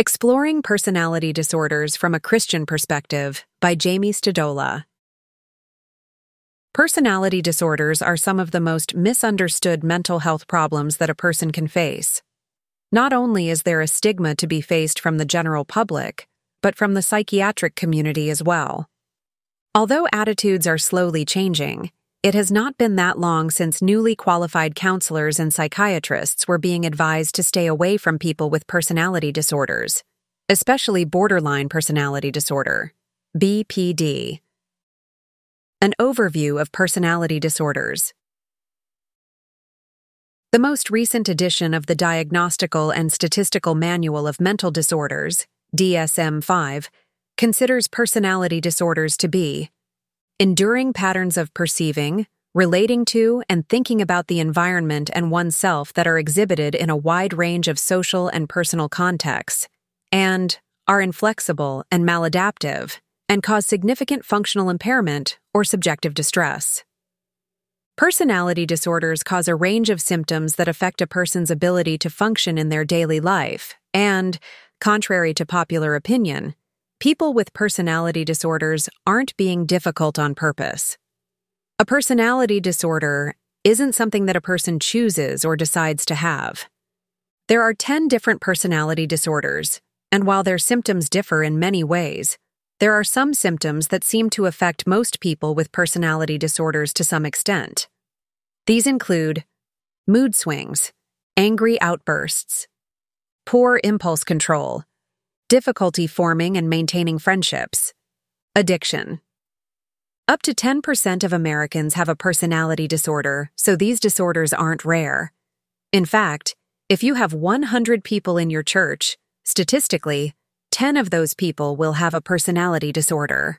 Exploring Personality Disorders from a Christian Perspective by Jamie Stadola. Personality disorders are some of the most misunderstood mental health problems that a person can face. Not only is there a stigma to be faced from the general public, but from the psychiatric community as well. Although attitudes are slowly changing, it has not been that long since newly qualified counselors and psychiatrists were being advised to stay away from people with personality disorders, especially borderline personality disorder, BPD. An overview of personality disorders. The most recent edition of the Diagnostical and Statistical Manual of Mental Disorders, DSM-5, considers personality disorders to be enduring patterns of perceiving, relating to, and thinking about the environment and oneself that are exhibited in a wide range of social and personal contexts, and are inflexible and maladaptive, and cause significant functional impairment or subjective distress. Personality disorders cause a range of symptoms that affect a person's ability to function in their daily life, and, contrary to popular opinion, people with personality disorders aren't being difficult on purpose. A personality disorder isn't something that a person chooses or decides to have. There are 10 different personality disorders, and while their symptoms differ in many ways, there are some symptoms that seem to affect most people with personality disorders to some extent. These include mood swings, angry outbursts, poor impulse control, difficulty forming and maintaining friendships, addiction. Up to 10% of Americans have a personality disorder, so these disorders aren't rare. In fact, if you have 100 people in your church, statistically, 10 of those people will have a personality disorder.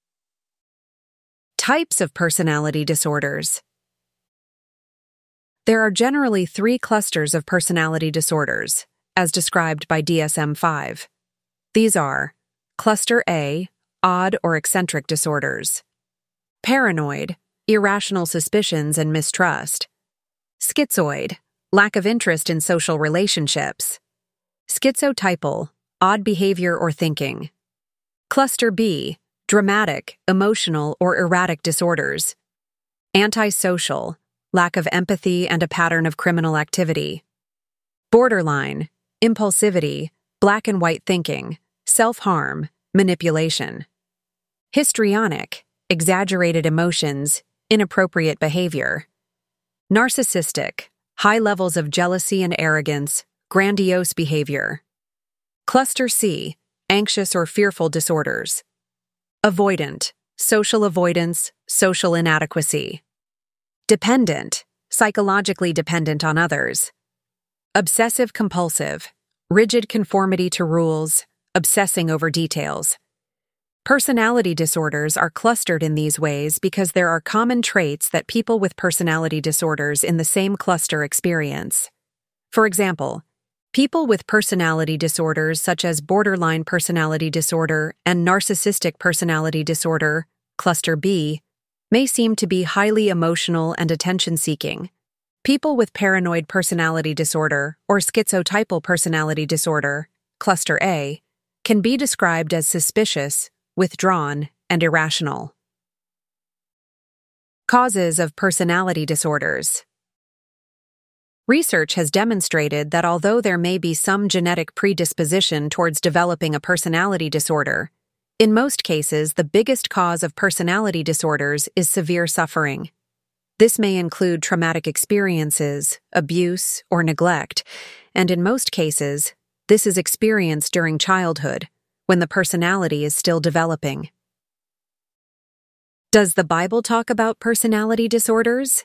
Types of personality disorders. There are generally 3 clusters of personality disorders, as described by DSM-5. These are Cluster A, odd or eccentric disorders; paranoid, irrational suspicions and mistrust; schizoid, lack of interest in social relationships; schizotypal, odd behavior or thinking; Cluster B, dramatic, emotional or erratic disorders; antisocial, lack of empathy and a pattern of criminal activity; borderline, impulsivity, black and white thinking, self-harm, manipulation; histrionic, exaggerated emotions, inappropriate behavior; narcissistic, high levels of jealousy and arrogance, grandiose behavior; Cluster C, anxious or fearful disorders; avoidant, social avoidance, social inadequacy; dependent, psychologically dependent on others; obsessive-compulsive, rigid conformity to rules, obsessing over details. Personality disorders are clustered in these ways because there are common traits that people with personality disorders in the same cluster experience. For example, people with personality disorders such as borderline personality disorder and narcissistic personality disorder, Cluster B, may seem to be highly emotional and attention-seeking. People with paranoid personality disorder or schizotypal personality disorder, Cluster A, can be described as suspicious, withdrawn, and irrational. Causes of personality disorders. Research has demonstrated that although there may be some genetic predisposition towards developing a personality disorder, in most cases the biggest cause of personality disorders is severe suffering. This may include traumatic experiences, abuse, or neglect, and in most cases, this is experienced during childhood, when the personality is still developing. Does the Bible talk about personality disorders?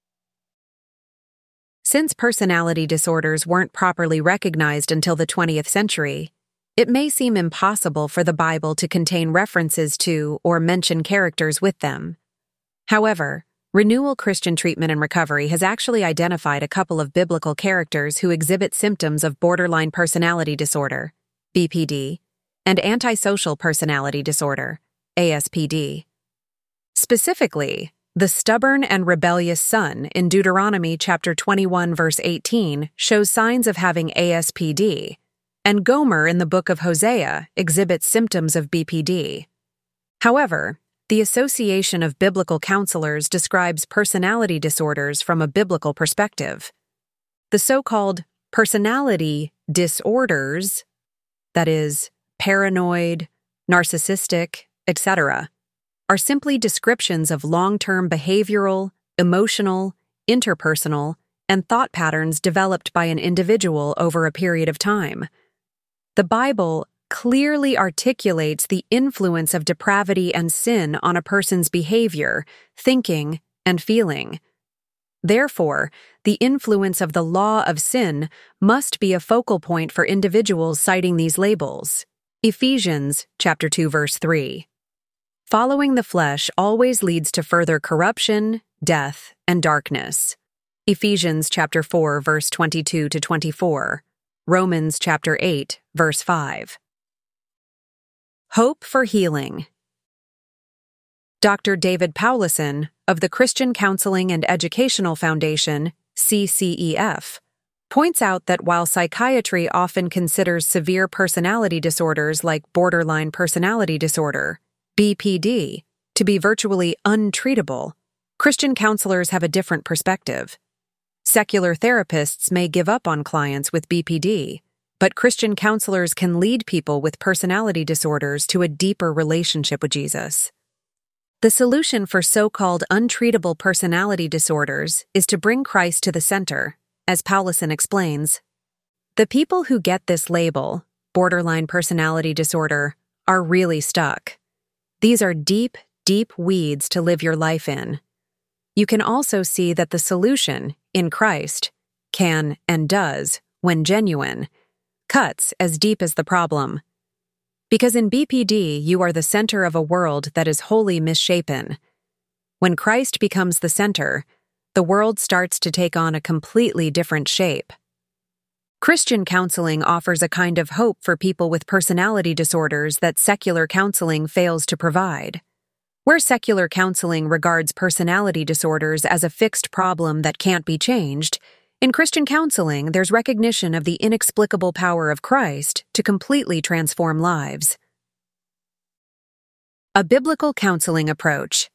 Since personality disorders weren't properly recognized until the 20th century, it may seem impossible for the Bible to contain references to or mention characters with them. However, Renewal Christian Treatment and Recovery has actually identified a couple of biblical characters who exhibit symptoms of borderline personality disorder, BPD, and antisocial personality disorder, ASPD. Specifically, the stubborn and rebellious son in Deuteronomy chapter 21 verse 18 shows signs of having ASPD, and Gomer in the book of Hosea exhibits symptoms of BPD. However, the Association of Biblical Counselors describes personality disorders from a biblical perspective. The so-called personality disorders, that is, paranoid, narcissistic, etc., are simply descriptions of long-term behavioral, emotional, interpersonal, and thought patterns developed by an individual over a period of time. The Bible clearly articulates the influence of depravity and sin on a person's behavior, thinking, and feeling. Therefore, the influence of the law of sin must be a focal point for individuals citing these labels. Ephesians chapter 2 verse 3. Following the flesh always leads to further corruption, death, and darkness. Ephesians chapter 4 verse 22 to 24. Romans chapter 8 verse 5. Hope for healing. Dr. David Powlison of the Christian Counseling and Educational Foundation, CCEF, points out that while psychiatry often considers severe personality disorders like borderline personality disorder, BPD, to be virtually untreatable, Christian counselors have a different perspective. Secular therapists may give up on clients with BPD, but Christian counselors can lead people with personality disorders to a deeper relationship with Jesus. The solution for so-called untreatable personality disorders is to bring Christ to the center, as Powlison explains. The people who get this label, borderline personality disorder, are really stuck. These are deep, deep weeds to live your life in. You can also see that the solution, in Christ, can and does, when genuine, cuts as deep as the problem. Because in BPD, you are the center of a world that is wholly misshapen. When Christ becomes the center, the world starts to take on a completely different shape. Christian counseling offers a kind of hope for people with personality disorders that secular counseling fails to provide. Where secular counseling regards personality disorders as a fixed problem that can't be changed, in Christian counseling there's recognition of the inexplicable power of Christ to completely transform lives. A biblical counseling approach.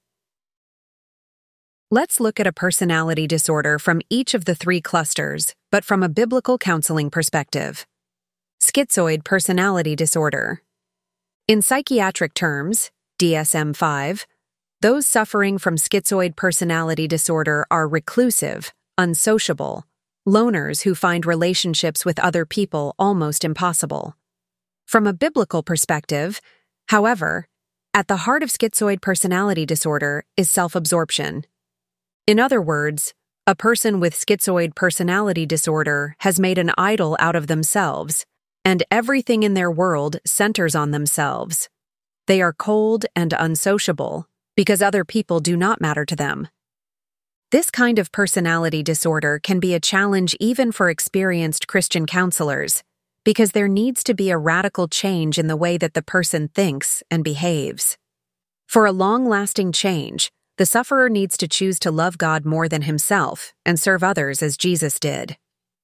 Let's look at a personality disorder from each of the three clusters, but from a biblical counseling perspective. Schizoid personality disorder. In psychiatric terms, DSM-5, those suffering from schizoid personality disorder are reclusive, unsociable, loners who find relationships with other people almost impossible. From a biblical perspective, however, at the heart of schizoid personality disorder is self-absorption. In other words, a person with schizoid personality disorder has made an idol out of themselves, and everything in their world centers on themselves. They are cold and unsociable because other people do not matter to them. This kind of personality disorder can be a challenge even for experienced Christian counselors, because there needs to be a radical change in the way that the person thinks and behaves. For a long-lasting change, the sufferer needs to choose to love God more than himself and serve others as Jesus did.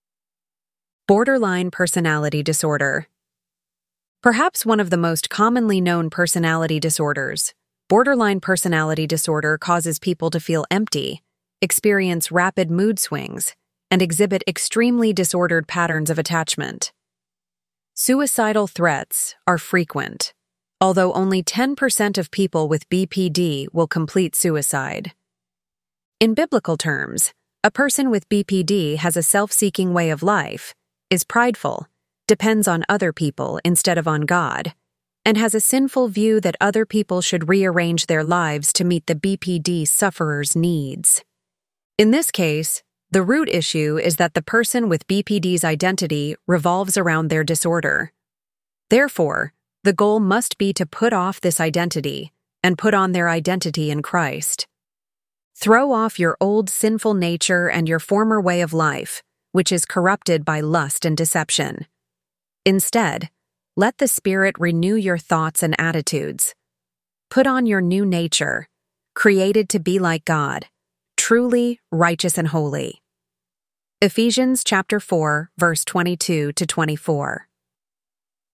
Borderline personality disorder. Perhaps one of the most commonly known personality disorders, borderline personality disorder causes people to feel empty, experience rapid mood swings, and exhibit extremely disordered patterns of attachment. Suicidal threats are frequent, although only 10% of people with BPD will complete suicide. In biblical terms, a person with BPD has a self-seeking way of life, is prideful, depends on other people instead of on God, and has a sinful view that other people should rearrange their lives to meet the BPD sufferer's needs. In this case, the root issue is that the person with BPD's identity revolves around their disorder. Therefore, the goal must be to put off this identity and put on their identity in Christ. Throw off your old sinful nature and your former way of life, which is corrupted by lust and deception. Instead, let the Spirit renew your thoughts and attitudes. Put on your new nature, created to be like God, truly righteous and holy. Ephesians chapter 4, verse 22 to 24.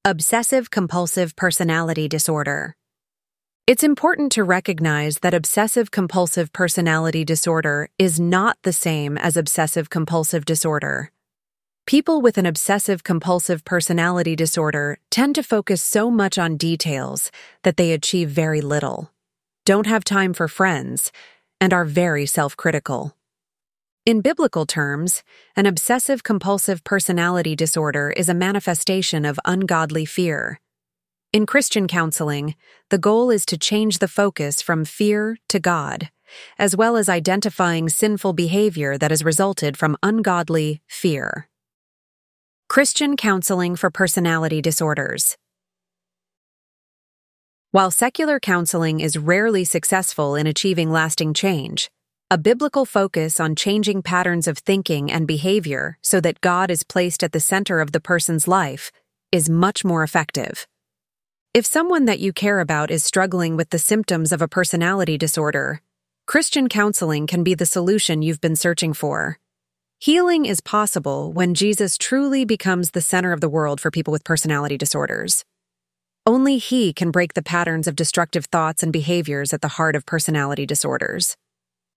Obsessive-compulsive personality disorder. It's important to recognize that obsessive-compulsive personality disorder is not the same as obsessive-compulsive disorder. People with an obsessive-compulsive personality disorder tend to focus so much on details that they achieve very little, don't have time for friends, and are very self-critical. In biblical terms, an obsessive-compulsive personality disorder is a manifestation of ungodly fear. In Christian counseling, the goal is to change the focus from fear to God, as well as identifying sinful behavior that has resulted from ungodly fear. Christian counseling for personality disorders. While secular counseling is rarely successful in achieving lasting change, a biblical focus on changing patterns of thinking and behavior so that God is placed at the center of the person's life is much more effective. If someone that you care about is struggling with the symptoms of a personality disorder, Christian counseling can be the solution you've been searching for. Healing is possible when Jesus truly becomes the center of the world for people with personality disorders. Only He can break the patterns of destructive thoughts and behaviors at the heart of personality disorders.